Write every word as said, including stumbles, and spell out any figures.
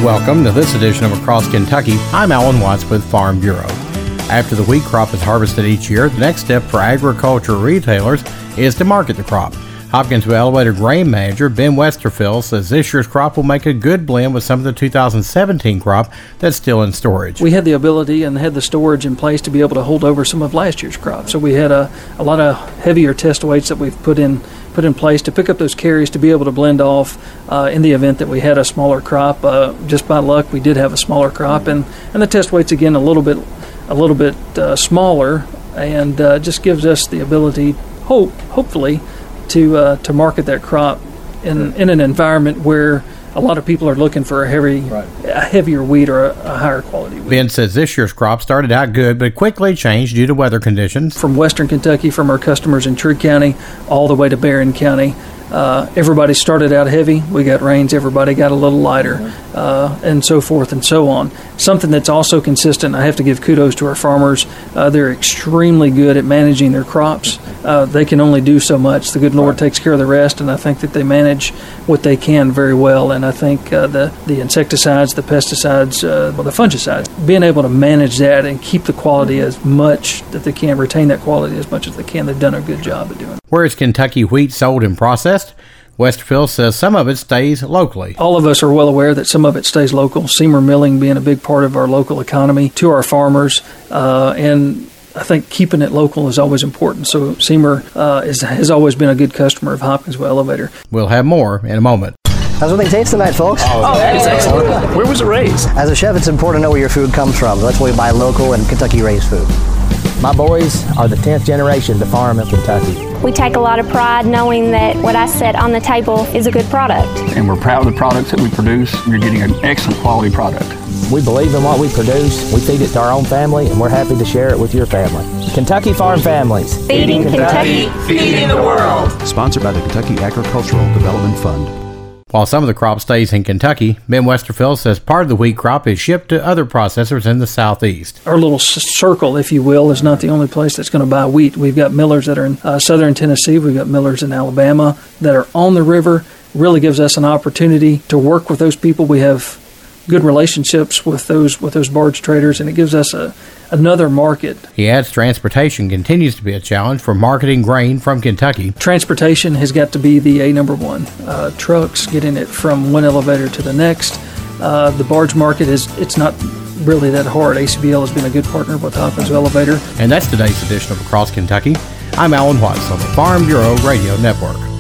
Welcome to this edition of Across Kentucky. I'm Alan Watts with Farm Bureau. After the wheat crop is harvested each year, the next step for agricultural retailers is to market the crop. Hopkinsville Elevator Grain Manager Ben Westerfield says this year's crop will make a good blend with some of the two thousand seventeen crop that's still in storage. We had the ability and had the storage in place to be able to hold over some of last year's crop. So we had a, a lot of heavier test weights that we've put in put in place to pick up those carries to be able to blend off uh, in the event that we had a smaller crop. Uh, just by luck, we did have a smaller crop, and, and the test weights again a little bit a little bit uh, smaller, and uh, just gives us the ability, hope hopefully. to uh, to market that crop in in an environment where a lot of people are looking for a heavy, right. a heavier wheat or a, a higher quality wheat. Ben says this year's crop started out good, but quickly changed due to weather conditions. From western Kentucky, from our customers in Trigg County, all the way to Barron County, uh, everybody started out heavy. We got rains. Everybody got a little lighter, uh, and so forth and so on. Something that's also consistent, I have to give kudos to our farmers. Uh, they're extremely good at managing their crops. Uh, they can only do so much. The good Lord takes care of the rest, and I think that they manage what they can very well. And I think uh, the, the insecticides, the pesticides, uh, well, the fungicides, being able to manage that and keep the quality as much that they can, retain that quality as much as they can, they've done a good job of doing it. Where is Kentucky wheat sold and processed? Westerfield says some of it stays locally. All of us are well aware that some of it stays local, Seymour Milling being a big part of our local economy to our farmers, uh, and I think keeping it local is always important. So Seymour uh, is, has always been a good customer of Hopkinsville Elevator. We'll have more in a moment. How's everything taste tonight, folks? Oh, oh that is excellent. Where was it raised? As a chef, it's important to know where your food comes from. That's why we buy local and Kentucky-raised food. My boys are the tenth generation to farm in Kentucky. We take a lot of pride knowing that what I set on the table is a good product. And we're proud of the products that we produce. You're getting an excellent quality product. We believe in what we produce, we feed it to our own family, and we're happy to share it with your family. Kentucky Farm Families. Feeding, Feeding Kentucky, Kentucky, feeding the world. Sponsored by the Kentucky Agricultural Development Fund. While some of the crop stays in Kentucky, Ben Westerfield says part of the wheat crop is shipped to other processors in the southeast. Our little circle, if you will, is not the only place that's going to buy wheat. We've got millers that are in uh, southern Tennessee. We've got millers in Alabama that are on the river. Really gives us an opportunity to work with those people. We have good relationships with those with those barge traders, and it gives us a another market. He adds transportation continues to be a challenge for marketing grain from Kentucky. Transportation has got to be the A number one. Uh, trucks, getting it from one elevator to the next. Uh, the barge market is it's not really that hard. A C B L has been a good partner with Hopkinsville Elevator. And that's today's edition of Across Kentucky. I'm Alan Watts on the Farm Bureau Radio Network.